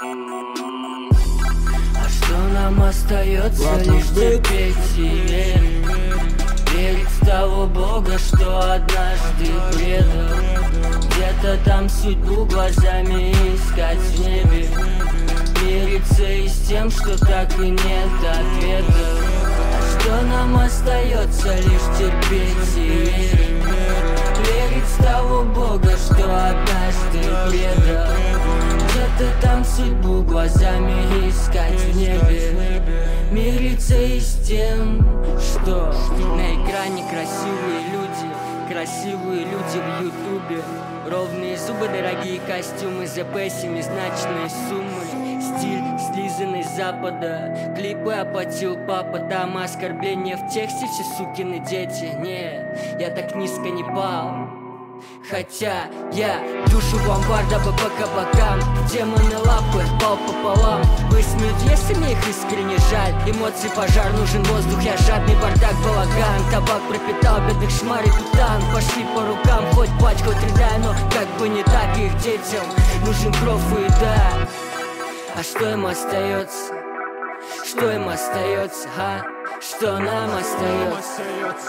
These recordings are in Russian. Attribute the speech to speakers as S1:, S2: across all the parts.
S1: А что нам остается? Лишь терпеть и верить. Верить в того Бога, что однажды предал. Где-то там судьбу глазами искать в небе. Мириться и с тем, что так и нет ответов. А что нам остается? Лишь терпеть и верить. Верить в того Бога, что однажды предал. Где-то там судьбу глазами искать в небе. Мириться и с тем, что на экране красивые люди в ютубе. Ровные зубы, дорогие костюмы, ЗП, семизначные суммы. Стиль слизанный с запада. Клипы оплатил папа. Там оскорбления в тексте, все сукины дети. Не, я так низко не пал. Хотя я душу в амбар, дабы по кабакам. Демоны лапы, пал пополам. Высмеют, если мне их искренне жаль. Эмоции пожар, нужен воздух, я жадный, бардак, балаган. Табак пропитал бедных шмарей тутан. Пошли по рукам, хоть пачка, хоть рядая, но как бы не так, их детям нужен кров и еда. А что им остается? Что им остается, а? Что нам остается?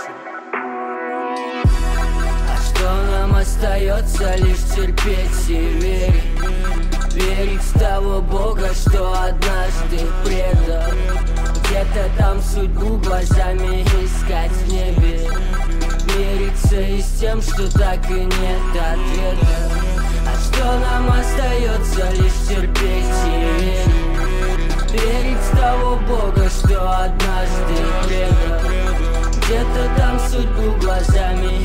S1: Что нам остается? Лишь терпеть и верить. Верить в того Бога, что однажды предал. Где-то там судьбу глазами искать в небе. Мириться и с тем, что так и нет ответа. А что нам остается? Лишь терпеть и верить. Верить в того Бога, что однажды предал. Где-то там судьбу глазами